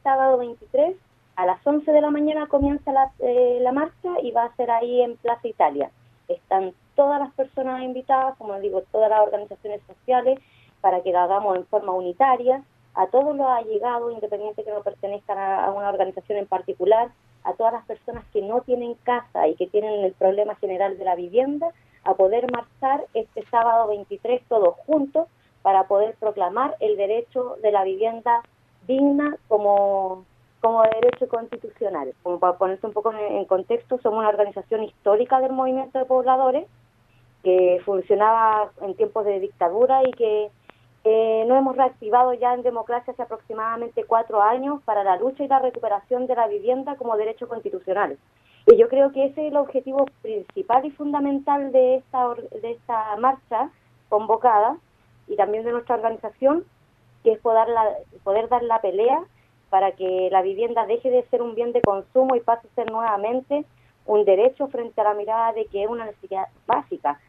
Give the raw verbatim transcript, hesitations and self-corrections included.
sábado veintitrés a las once de la mañana comienza la, eh, la marcha y va a ser ahí en Plaza Italia. Están todas las personas invitadas, como les digo, todas las organizaciones sociales, para que la hagamos en forma unitaria, a todos los allegados, independientes que no pertenezcan a, a una organización en particular, a todas las personas que no tienen casa y que tienen el problema general de la vivienda, a poder marchar este sábado veintitrés todos juntos para poder proclamar el derecho de la vivienda digna como, como derecho constitucional. Como para ponerse un poco en, en contexto, somos una organización histórica del movimiento de pobladores que funcionaba en tiempos de dictadura y que eh, nos hemos reactivado ya en democracia hace aproximadamente cuatro años para la lucha y la recuperación de la vivienda como derecho constitucional. Y yo creo que ese es el objetivo principal y fundamental de esta, de esta marcha convocada y también de nuestra organización, que es poder, la, poder dar la pelea para que la vivienda deje de ser un bien de consumo y pase a ser nuevamente un derecho frente a la mirada de que es una necesidad básica.